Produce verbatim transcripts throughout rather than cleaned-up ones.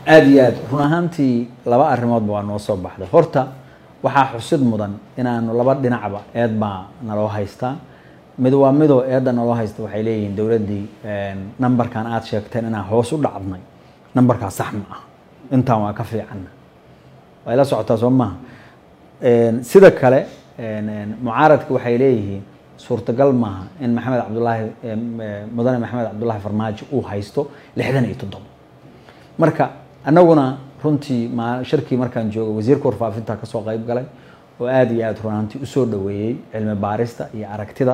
aad iyo aad run ahaantii laba arrimoodba waa noo soo baxday. Horta waxaa xusid mudan inaanu laba dhinacba eed baa naloo haystaa. mid waa midoo eedda naloo haysta waxay leeyihiin dowladdii numberkan aad sheegteen inaan hoos u dhacnay numberkaa sax ma ah, intaan waa ka fiicanna, way la socotaa soo maaha. sida kale mucaaradka waxay leeyihiin suurtagal maaha in maxamed cabdulaahi mudane maxamed cabdulaahi farmaajo uu haysto lixdan iyo toddoba. marka annaguna runtii ma shirkii markaan joogo wasiirka warfaafinta ka soo qayb galay oo aad iyo aad runtii u soo dhaweeyay cilmi baarista iyo aragtida.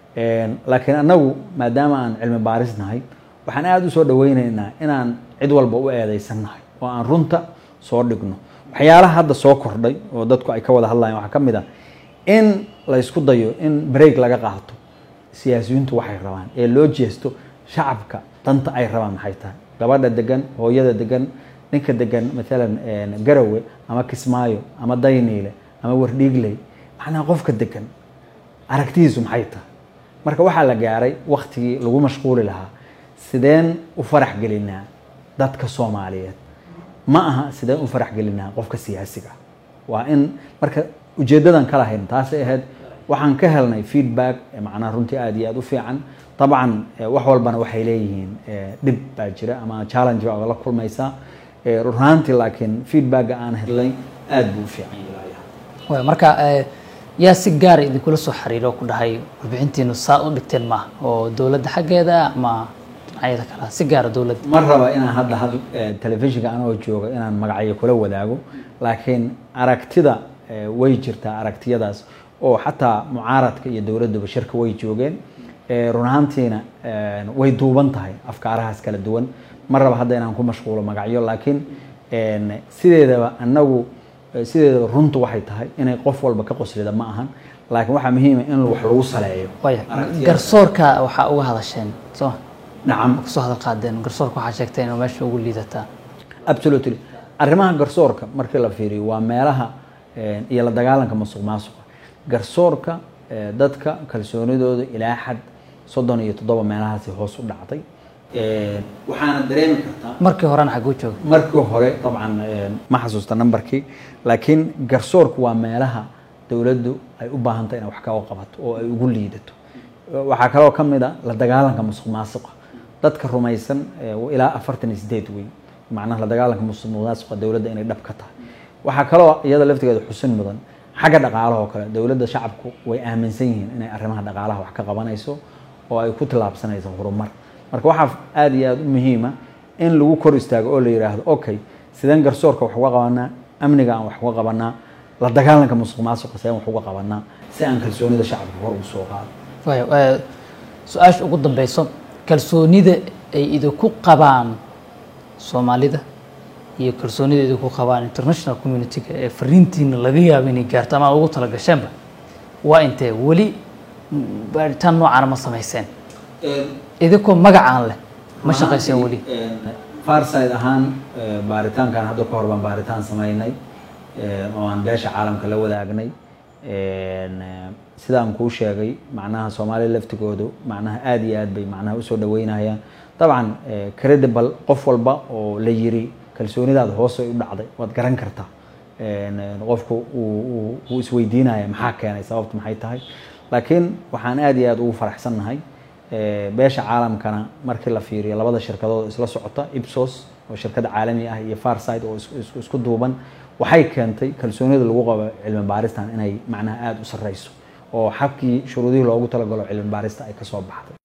laakiin annagu maadaama aan cilmi baaris nahay waxaan aad u soo dhaweynaynaa inaan cid walba u eedeysannahay oo aan runta soo dhigno. waxyaalaha hadda soo kordhay oo dadku ay ka wada hadlayaan waxaa ka mid ah in la isku dayo in break laga qaato siyaasiyiintu waxay rabaan ee loo jeesto shacabka danta ay rabaan maxay tahay. gabadha degan, hooyada degan, ninka degan maalan Garowe ama Kismaayo ama Dayniile ama Wardhiigley, macnaha qofka degan aragtidiisu maxay tahay. marka waxaa la gaaray waqtigii lagu mashquuli lahaa sideen u farax gelinaa dadka Soomaaliyeed, ma aha sideen u farax gelinaa qofka siyaasiga. waa in marka ujeedadan kala hayn taas ay ahayd. waxaan ka helnay feedback macnaha runtii aad iyo aad u fiican. طبعا wax walbana waxay leeyihiin dib baa jira ama challenge baa la kulmaysa runtii, laakiin feedback aan helnay aad buu fiican yahay. way marka yaa si gaar ah idin kula soo xiriiro ku dhahay warbixintiinu saa u dhigteen ma oo dawladda xaggeeda ama ayada kala si gaar ah dawladda ma raba inaan hadda had telefishinka anoo jooga inaan magacyo kula wadaago, laakiin aragtida way jirtaa aragtiyadaas oo xataa mucaaradka iyo dawladda shirka way joogeen. run ahaantiina way duuban tahay afkaarahaas kala duwan. ma raba hadda inaan ku mashquulo magacyo, laakiin sideedaba annagu sideedaba runtu waxay tahay inay qof walba ka qoslida ma ahan, laakiin waxaa muhiim ah in wax lagu saleeyo. garsoorka waxaa uga hadasheen soo nacam soo hadal qaadeen garsoorka waxaa sheegteen inuu meesha ugu liidataa. absolutely arrimaha garsoorka markii la fiiriyo waa meelaha iyo la dagaalanka musuqmaasuqa. garsoorka dadka kalsoonidooda ilaa xad soddon iyo toddoba meelahaasi hoos u dhacday. waxaana dareemi kartaa markii horena xaguu jooga markii hore dabcan ma xasuusta numberkii, laakiin garsoorku waa meelaha dawladdu ay u baahan tahay inay wax ka qabato oo ay ugu liidato. waxaa kaloo ka mid ah la dagaalanka musuqmaasuqa. dadka rumaysan ilaa afartan iyo siddeed wey macnaha la dagaalanka musuqmaasuqa dawladda inay dhab ka tahay. waxaa kaloo iyada laftigeeda xusin mudan xagga dhaqaalaha oo kale dawladda shacabku way aaminsan yihiin inay arrimaha dhaqaalaha wax ka qabanayso oo ay ku tilaabsanayso horumar. marka waxaa aad iyo aad u muhiima in lagu kor istaago oo la yiraahdo okay sideen garsoorka wax uga qabanaa, amniga aan wax uga qabanaa, la dagaalanka musuqmaasuqa sideen wax uga qabanaa si aan kalsoonida shacabka hor u soo qaado. way su'aasha ugu dambayso kalsoonida ay idinku qabaan Soomaalida iyo kalsoonida idinku qabaan international community ee fariintiina laga yaabo inay gaarto ama ugu tala gasheenba waa intee wali baaritaan noocan ma samayseen idinku magacaan leh ma shaqayseen wali. Farside ahaan baaritaankan hadda ka hor baan baaritaan sameynay oo aan beesha caalamka la wadaagnay. sidaan kuu sheegay macnaha Soomaaliya laftigoodu macnaha aad iyo aad bay macnaha u soo dhaweynayaan. طبعا credible qof walba oo la yiri kalsoonidaada hoos ay u dhacday waad garan kartaa. qofku uu uu isweydiinaya maxaa keenay, sababtu maxay tahay. laakiin waxaan aad iyo aad ugu faraxsanahay beesha caalamkana markii la fiiriyo labada shirkadood isla socota Ipsos oo shirkada caalami ah iyo Farside oo isku duuban waxay keentay kalsoonida lagu qabo cilmi baaristan inay macnaha aad u sareyso oo xabkii shuruudihii loogu talagalo cilmi baarista ay ka soo baxday.